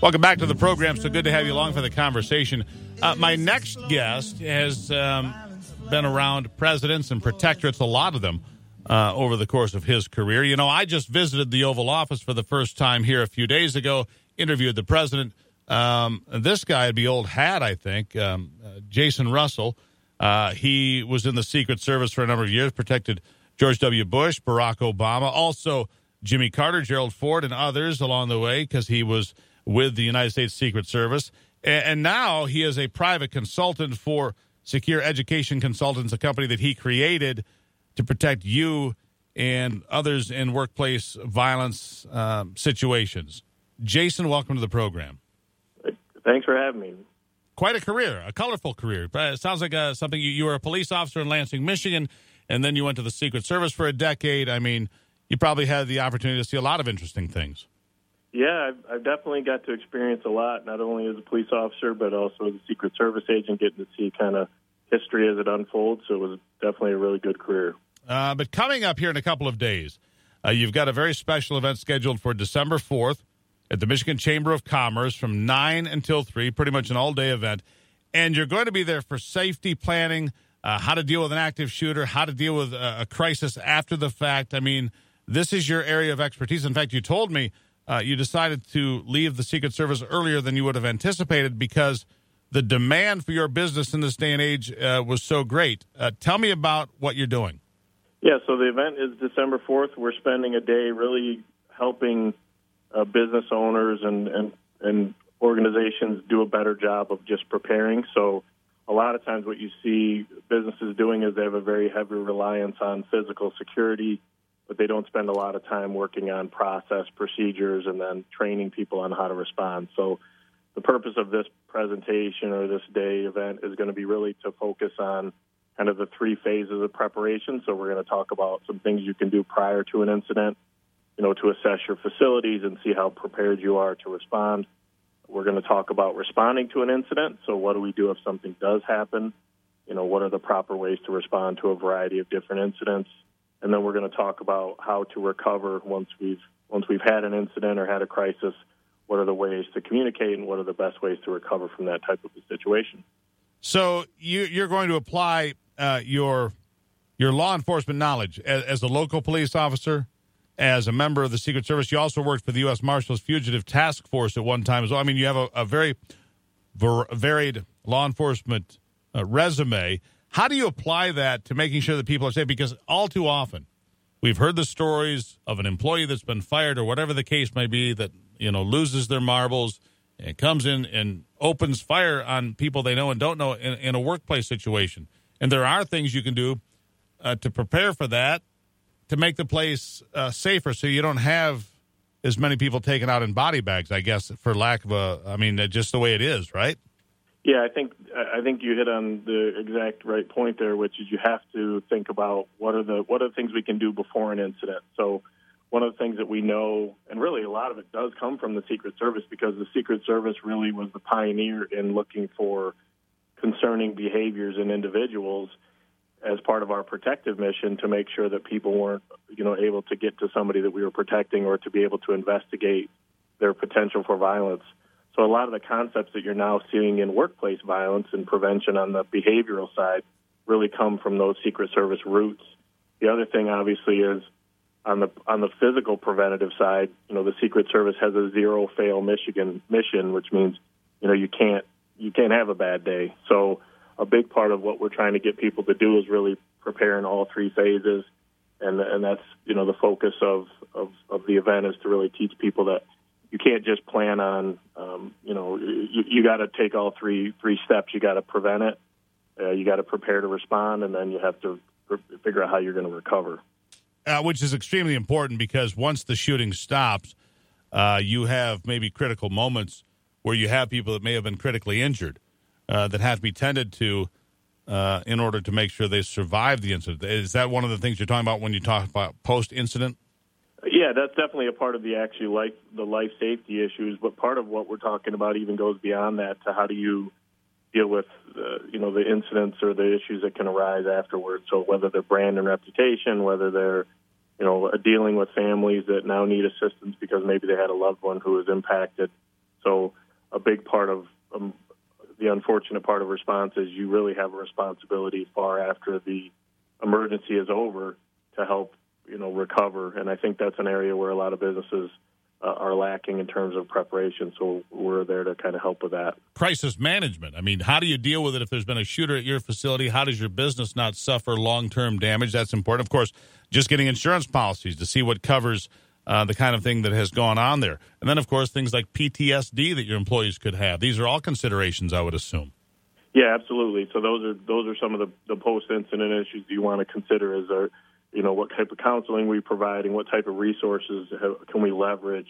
Welcome back to the program. So good to have you along for the conversation. My next guest has been around presidents and protectorates, a lot of them, over the course of his career. You know, I just visited the Oval Office for the first time here a few days ago, interviewed the president. This guy would be old hat, I think, Jason Russell. He was in the Secret Service for a number of years, protected George W. Bush, Barack Obama, also Jimmy Carter, Gerald Ford, and others along the way because he was with the United States Secret Service. And now he is a private consultant for Secure Education Consultants, a company that he created to protect you and others in workplace violence situations. Jason, welcome to the program. Thanks for having me. Quite a career, a colorful career. It sounds like something you were a police officer in Lansing, Michigan, and then you went to the Secret Service for a decade. I mean, you probably had the opportunity to see a lot of interesting things. Yeah, I've definitely got to experience a lot, not only as a police officer, but also as a Secret Service agent, getting to see kind of history as it unfolds. So it was definitely a really good career. But coming up here in a couple of days, you've got a very special event scheduled for December 4th at the Michigan Chamber of Commerce from 9 until 3, pretty much an all-day event. And you're going to be there for safety planning, how to deal with an active shooter, how to deal with a crisis after the fact. I mean, this is your area of expertise. In fact, you told me you decided to leave the Secret Service earlier than you would have anticipated because the demand for your business in this day and age was so great. Tell me about what you're doing. Yeah, so the event is December 4th. We're spending a day really helping business owners and organizations do a better job of just preparing. So a lot of times what you see businesses doing is they have a very heavy reliance on physical security, but they don't spend a lot of time working on process procedures and then training people on how to respond. So the purpose of this presentation or this day event is going to be really to focus on kind of the three phases of preparation. So we're going to talk about some things you can do prior to an incident, to assess your facilities and see how prepared you are to respond. We're going to talk about responding to an incident. So what do we do if something does happen? What are the proper ways to respond to a variety of different incidents? And then we're going to talk about how to recover once we've had an incident or had a crisis. What are the ways to communicate and what are the best ways to recover from that type of a situation? So you're going to apply your law enforcement knowledge as a local police officer, as a member of the Secret Service. You also worked for the U.S. Marshals Fugitive Task Force at one time as well. I mean, you have a very varied law enforcement resume. How do you apply that to making sure that people are safe? Because all too often, we've heard the stories of an employee that's been fired or whatever the case may be that, loses their marbles and comes in and opens fire on people they know and don't know in a workplace situation. And there are things you can do to prepare for that, to make the place safer so you don't have as many people taken out in body bags, I guess, for lack of just the way it is, right? Yeah, I think you hit on the exact right point there, which is you have to think about what are the things we can do before an incident. So one of the things that we know, and really a lot of it does come from the Secret Service, because the Secret Service really was the pioneer in looking for concerning behaviors in individuals as part of our protective mission to make sure that people weren't, able to get to somebody that we were protecting or to be able to investigate their potential for violence. So a lot of the concepts that you're now seeing in workplace violence and prevention on the behavioral side really come from those Secret Service roots. The other thing, obviously, is on the physical preventative side, the Secret Service has a zero-fail mission, which means, you can't have a bad day. So a big part of what we're trying to get people to do is really prepare in all three phases, and that's, the focus of the event is to really teach people that you can't just plan on, you got to take all three steps. You got to prevent it, you got to prepare to respond, and then you have to figure out how you're going to recover. Which is extremely important because once the shooting stops, you have maybe critical moments where you have people that may have been critically injured that have to be tended to in order to make sure they survive the incident. Is that one of the things you're talking about when you talk about post-incident? Yeah, that's definitely a part of the life safety issues, but part of what we're talking about even goes beyond that to how do you deal with the incidents or the issues that can arise afterwards. So whether they're brand and reputation, whether they're dealing with families that now need assistance because maybe they had a loved one who was impacted. So a big part of the unfortunate part of response is you really have a responsibility far after the emergency is over to help, recover. And I think that's an area where a lot of businesses are lacking in terms of preparation. So we're there to kind of help with that. Crisis management. I mean, how do you deal with it if there's been a shooter at your facility? How does your business not suffer long-term damage? That's important. Of course, just getting insurance policies to see what covers the kind of thing that has gone on there. And then, of course, things like PTSD that your employees could have. These are all considerations, I would assume. Yeah, absolutely. So those are some of the post-incident issues you want to consider is what type of counseling we provide and what type of resources can we leverage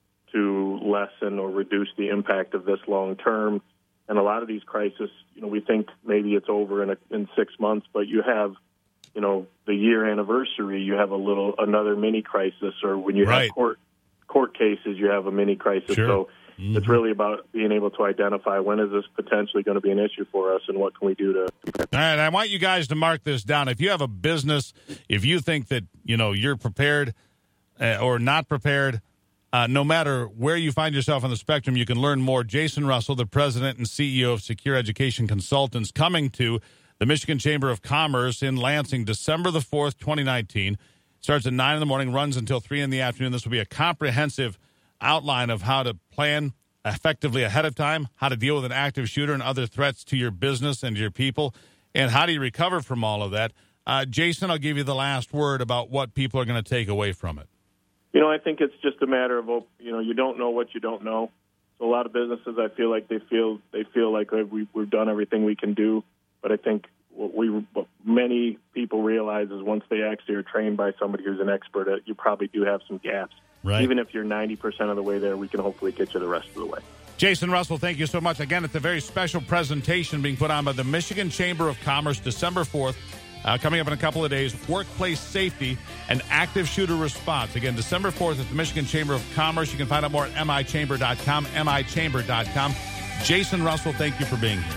to lessen or reduce the impact of this long term. And a lot of these crises, we think maybe it's over in 6 months, but you have, the year anniversary, you have another mini crisis, or when you have court cases, you have a mini crisis. Sure. So it's really about being able to identify when is this potentially going to be an issue for us and what can we do to. All right, I want you guys to mark this down. If you have a business, if you think that, you're prepared or not prepared, no matter where you find yourself on the spectrum, you can learn more. Jason Russell, the president and CEO of Secure Education Consultants, coming to the Michigan Chamber of Commerce in Lansing, December the 4th, 2019. Starts at 9 in the morning, runs until 3 in the afternoon. This will be a comprehensive outline of how to plan effectively ahead of time, how to deal with an active shooter and other threats to your business and to your people, and how do you recover from all of that. Jason, I'll give you the last word about what people are going to take away from it. I think it's just a matter of, you don't know what you don't know. So a lot of businesses, I feel like they feel like we've done everything we can do. But I think what many people realize is once they actually are trained by somebody who's an expert, you probably do have some gaps. Right. Even if you're 90% of the way there, we can hopefully get you the rest of the way. Jason Russell, thank you so much. Again, it's a very special presentation being put on by the Michigan Chamber of Commerce, December 4th. Coming up in a couple of days, workplace safety and active shooter response. Again, December 4th at the Michigan Chamber of Commerce. You can find out more at michamber.com, michamber.com. Jason Russell, thank you for being here.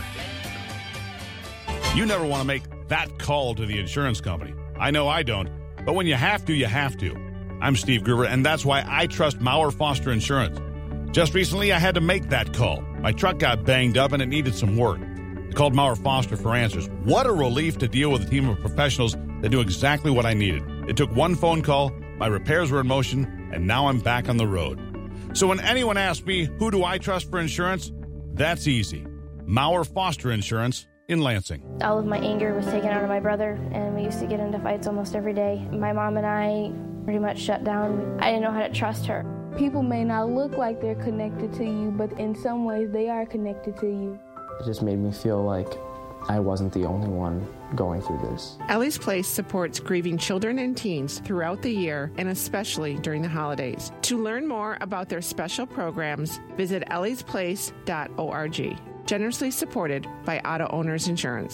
You never want to make that call to the insurance company. I know I don't, but when you have to, you have to. I'm Steve Gruber, and that's why I trust Maurer Foster Insurance. Just recently, I had to make that call. My truck got banged up, and it needed some work. I called Maurer Foster for answers. What a relief to deal with a team of professionals that knew exactly what I needed. It took one phone call, my repairs were in motion, and now I'm back on the road. So when anyone asks me, who do I trust for insurance? That's easy. Maurer Foster Insurance in Lansing. All of my anger was taken out of my brother, and we used to get into fights almost every day. My mom and I pretty much shut down. I didn't know how to trust her. People may not look like they're connected to you, but in some ways they are connected to you. It just made me feel like I wasn't the only one going through this. Ellie's Place supports grieving children and teens throughout the year and especially during the holidays. To learn more about their special programs, visit elliesplace.org. Generously supported by Auto Owners Insurance.